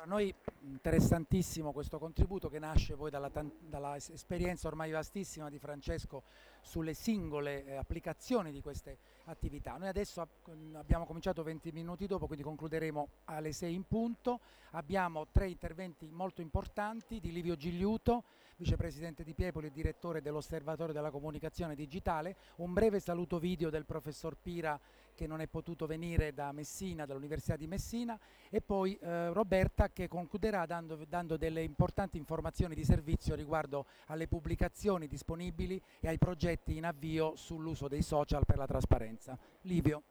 noi interessantissimo questo contributo che nasce poi dalla esperienza ormai vastissima di Francesco sulle singole applicazioni di queste attività. Noi adesso abbiamo cominciato 20 minuti dopo, quindi concluderemo alle 6 in punto. Abbiamo 3 interventi molto importanti di Livio Gigliuto, vicepresidente di Piepoli e direttore dell'Osservatorio della Comunicazione Digitale, un breve saluto video del professor Pira che non è potuto venire da Messina, dall'Università di Messina, e poi Roberta che concluderà dando delle importanti informazioni di servizio riguardo alle pubblicazioni disponibili e ai progetti in avvio sull'uso dei social per la trasparenza. Livio.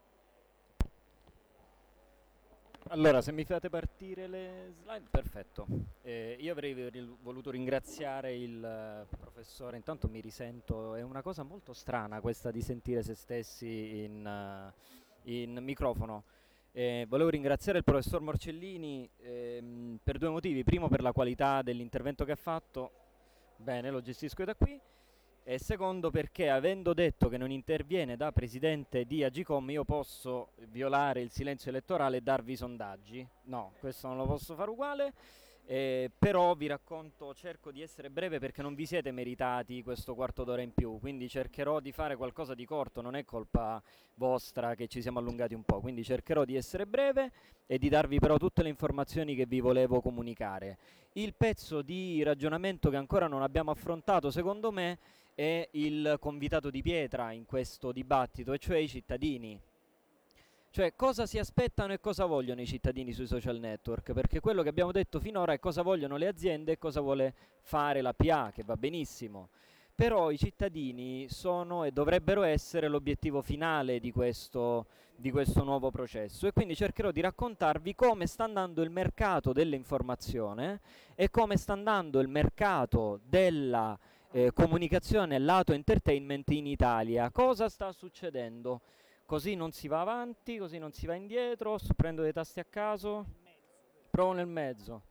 Allora, se mi fate partire le slide, perfetto. Io avrei voluto ringraziare il professore, intanto mi risento, è una cosa molto strana questa di sentire se stessi in microfono. Volevo ringraziare il professor Morcellini per 2 motivi. Primo, per la qualità dell'intervento che ha fatto, bene, lo gestisco da qui. E secondo, perché avendo detto che non interviene da presidente di Agcom io posso violare il silenzio elettorale e darvi i sondaggi. No, questo non lo posso fare uguale, però vi racconto, cerco di essere breve perché non vi siete meritati questo quarto d'ora in più, quindi cercherò di fare qualcosa di corto, non è colpa vostra che ci siamo allungati un po', quindi cercherò di essere breve e di darvi però tutte le informazioni che vi volevo comunicare. Il pezzo di ragionamento che ancora non abbiamo affrontato, secondo me, è il convitato di pietra in questo dibattito, e cioè i cittadini. Cioè, cosa si aspettano e cosa vogliono i cittadini sui social network? Perché quello che abbiamo detto finora è cosa vogliono le aziende e cosa vuole fare la PA, che va benissimo. Però i cittadini sono e dovrebbero essere l'obiettivo finale di questo nuovo processo, e quindi cercherò di raccontarvi come sta andando il mercato dell'informazione e come sta andando il mercato della comunicazione lato entertainment in Italia. Cosa sta succedendo? Così non si va avanti, così non si va indietro. Prendo dei tasti a caso. Provo nel mezzo.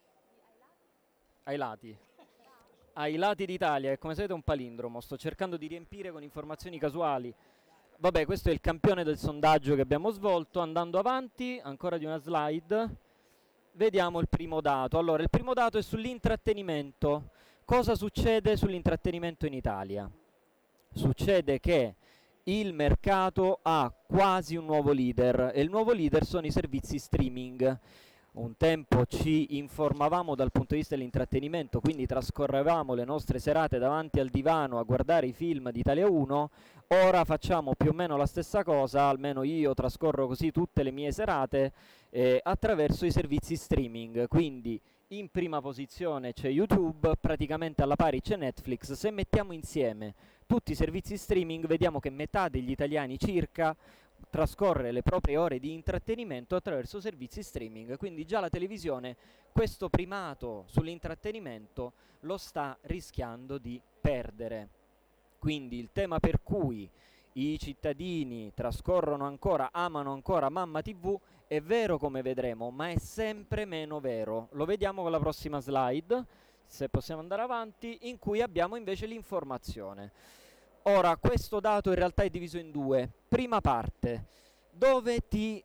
Ai lati. Ai lati d'Italia, che come sapete è un palindromo. Sto cercando di riempire con informazioni casuali. Vabbè, questo è il campione del sondaggio che abbiamo svolto. Andando avanti, ancora di una slide. Vediamo il primo dato. Allora, il primo dato è sull'intrattenimento. Cosa succede sull'intrattenimento in Italia? Succede che il mercato ha quasi un nuovo leader, e il nuovo leader sono i servizi streaming. Un tempo ci informavamo dal punto di vista dell'intrattenimento, quindi trascorrevamo le nostre serate davanti al divano a guardare i film di Italia 1, ora facciamo più o meno la stessa cosa, almeno io trascorro così tutte le mie serate attraverso i servizi streaming, quindi in prima posizione c'è YouTube, praticamente alla pari c'è Netflix. Se mettiamo insieme tutti i servizi streaming vediamo che metà degli italiani circa trascorre le proprie ore di intrattenimento attraverso servizi streaming, quindi già la televisione questo primato sull'intrattenimento lo sta rischiando di perdere. Quindi il tema per cui i cittadini amano ancora Mamma TV è vero, come vedremo, ma è sempre meno vero. Lo vediamo con la prossima slide, se possiamo andare avanti, in cui abbiamo invece l'informazione. Ora, questo dato in realtà è diviso in 2. Prima parte, dove ti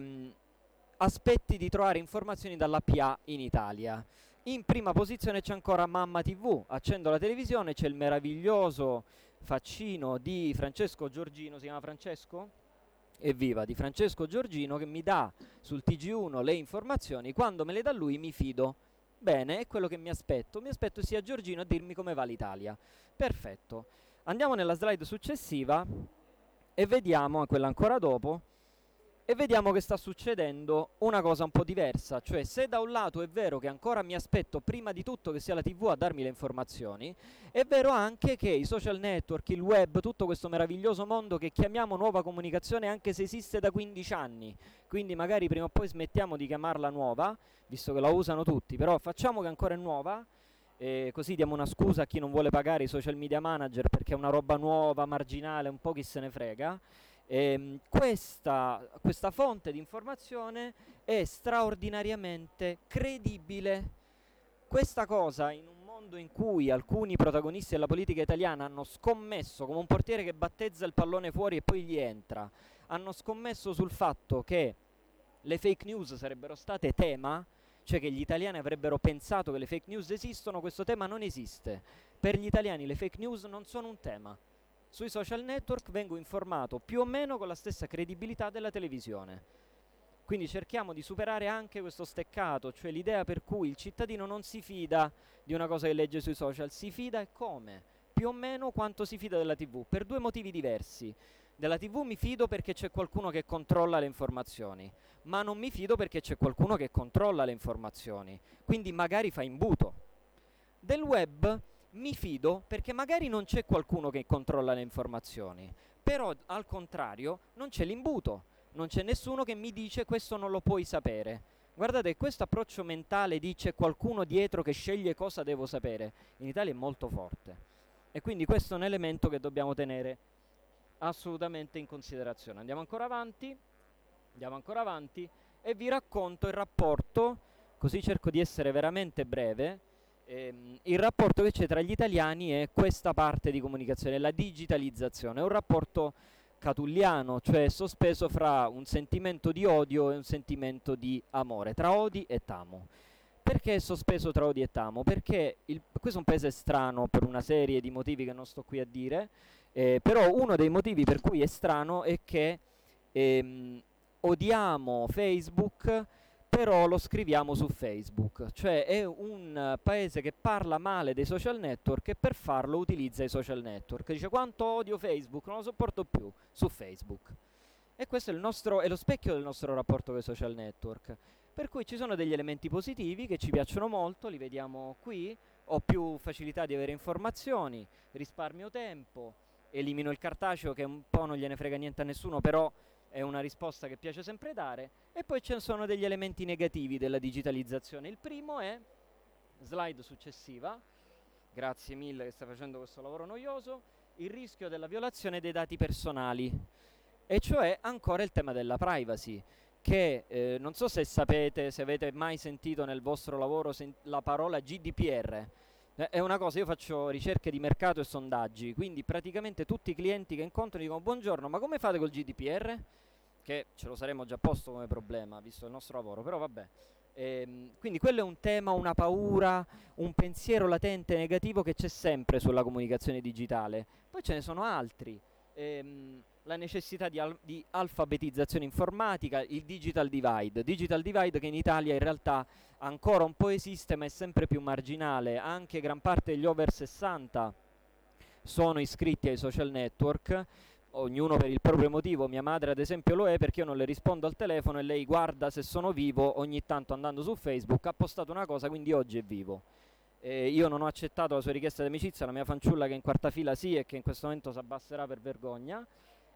aspetti di trovare informazioni dalla PA in Italia. In prima posizione c'è ancora Mamma TV, accendo la televisione, c'è il meraviglioso faccino di Francesco Giorgino, si chiama Francesco? Evviva, di Francesco Giorgino, che mi dà sul TG1 le informazioni, quando me le dà lui mi fido. Bene, è quello che mi aspetto sia Giorgino a dirmi come va l'Italia. Perfetto. Andiamo nella slide successiva e vediamo, quella ancora dopo, e vediamo che sta succedendo una cosa un po' diversa. Cioè, se da un lato è vero che ancora mi aspetto prima di tutto che sia la TV a darmi le informazioni, è vero anche che i social network, il web, tutto questo meraviglioso mondo che chiamiamo nuova comunicazione, anche se esiste da 15 anni, quindi magari prima o poi smettiamo di chiamarla nuova, visto che la usano tutti, però facciamo che ancora è nuova, così diamo una scusa a chi non vuole pagare i social media manager perché è una roba nuova, marginale, un po' chi se ne frega. Questa fonte di informazione è straordinariamente credibile. Questa cosa, in un mondo in cui alcuni protagonisti della politica italiana hanno scommesso, come un portiere che battezza il pallone fuori e poi gli entra, hanno scommesso sul fatto che le fake news sarebbero state tema, cioè che gli italiani avrebbero pensato che le fake news esistono. Questo tema non esiste. Per gli italiani le fake news non sono un tema. Sui social network vengo informato più o meno con la stessa credibilità della televisione. Quindi cerchiamo di superare anche questo steccato, cioè l'idea per cui il cittadino non si fida di una cosa che legge sui social, si fida e come? Più o meno quanto si fida della TV, per due motivi diversi. Della TV mi fido perché c'è qualcuno che controlla le informazioni, ma non mi fido perché c'è qualcuno che controlla le informazioni, quindi magari fa imbuto. Del web mi fido perché magari non c'è qualcuno che controlla le informazioni, però al contrario non c'è l'imbuto, non c'è nessuno che mi dice questo non lo puoi sapere. Guardate, questo approccio mentale di c'è qualcuno dietro che sceglie cosa devo sapere, in Italia è molto forte. E quindi questo è un elemento che dobbiamo tenere assolutamente in considerazione. Andiamo ancora avanti e vi racconto il rapporto, così cerco di essere veramente breve, il rapporto che c'è tra gli italiani e questa parte di comunicazione, la digitalizzazione. È un rapporto catulliano, cioè sospeso fra un sentimento di odio e un sentimento di amore, tra odi e tamo. Perché è sospeso tra odi e tamo? Perché questo è un paese strano per una serie di motivi che non sto qui a dire, però uno dei motivi per cui è strano è che odiamo Facebook, però lo scriviamo su Facebook. Cioè è un paese che parla male dei social network e per farlo utilizza i social network. Dice quanto odio Facebook, non lo sopporto più, su Facebook. E questo è lo specchio del nostro rapporto con i social network. Per cui ci sono degli elementi positivi che ci piacciono molto, li vediamo qui. Ho più facilità di avere informazioni, risparmio tempo, elimino il cartaceo che un po' non gliene frega niente a nessuno, però è una risposta che piace sempre dare. E poi ci sono degli elementi negativi della digitalizzazione. Il primo è, slide successiva, grazie mille che stai facendo questo lavoro noioso, il rischio della violazione dei dati personali, e cioè ancora il tema della privacy, che non so se sapete, se avete mai sentito nel vostro lavoro la parola GDPR. È una cosa, io faccio ricerche di mercato e sondaggi, quindi praticamente tutti i clienti che incontro dicono buongiorno, ma come fate col GDPR? Che ce lo saremmo già posto come problema, visto il nostro lavoro, però vabbè. Quindi quello è un tema, una paura, un pensiero latente negativo che c'è sempre sulla comunicazione digitale. Poi ce ne sono altri. La necessità di alfabetizzazione informatica, il digital divide che in Italia in realtà ancora un po' esiste ma è sempre più marginale. Anche gran parte degli over 60 sono iscritti ai social network, ognuno per il proprio motivo. Mia madre ad esempio lo è perché io non le rispondo al telefono e lei guarda se sono vivo ogni tanto andando su Facebook, ha postato una cosa quindi oggi è vivo. Io non ho accettato la sua richiesta di amicizia, la mia fanciulla che è in quarta fila sì e che in questo momento si abbasserà per vergogna.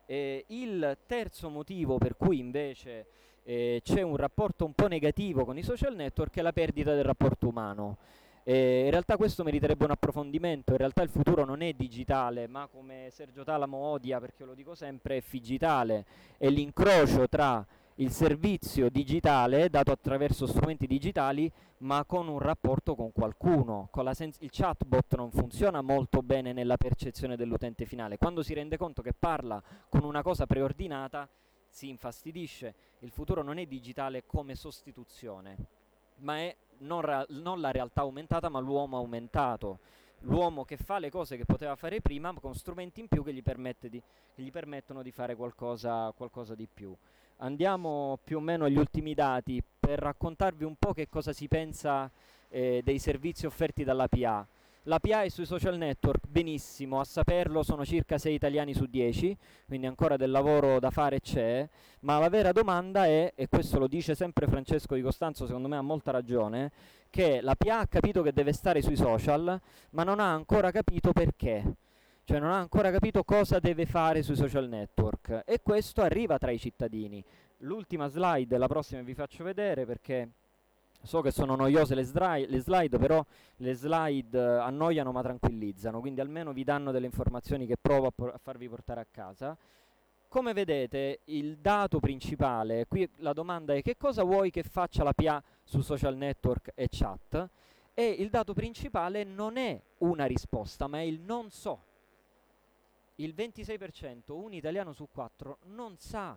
Il terzo motivo per cui invece c'è un rapporto un po' negativo con i social network è la perdita del rapporto umano. In realtà questo meriterebbe un approfondimento. In realtà il futuro non è digitale, ma come Sergio Talamo odia, perché io lo dico sempre, è figitale. È l'incrocio tra il servizio digitale dato attraverso strumenti digitali ma con un rapporto con qualcuno. Il chatbot non funziona molto bene nella percezione dell'utente finale. Quando si rende conto che parla con una cosa preordinata si infastidisce. Il futuro non è digitale come sostituzione, ma è non la realtà aumentata ma l'uomo aumentato. L'uomo che fa le cose che poteva fare prima ma con strumenti in più che gli permettono di fare qualcosa di più. Andiamo più o meno agli ultimi dati per raccontarvi un po' che cosa si pensa dei servizi offerti dalla PA. La PA è sui social network, benissimo, a saperlo sono circa 6 italiani su 10, quindi ancora del lavoro da fare c'è, ma la vera domanda è, e questo lo dice sempre Francesco Di Costanzo, secondo me ha molta ragione, che la PA ha capito che deve stare sui social, ma non ha ancora capito perché. Cioè non ha ancora capito cosa deve fare sui social network e questo arriva tra i cittadini. L'ultima slide, la prossima vi faccio vedere perché so che sono noiose le slide, però le slide annoiano ma tranquillizzano, quindi almeno vi danno delle informazioni che provo a farvi portare a casa. Come vedete il dato principale, qui la domanda è che cosa vuoi che faccia la PA su social network e chat, e il dato principale non è una risposta ma è il non so. Il 26%, un italiano su 4, non sa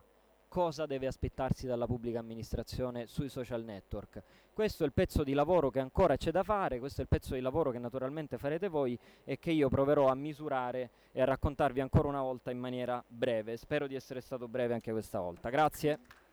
cosa deve aspettarsi dalla pubblica amministrazione sui social network. Questo è il pezzo di lavoro che ancora c'è da fare, questo è il pezzo di lavoro che naturalmente farete voi e che io proverò a misurare e a raccontarvi ancora una volta in maniera breve. Spero di essere stato breve anche questa volta. Grazie.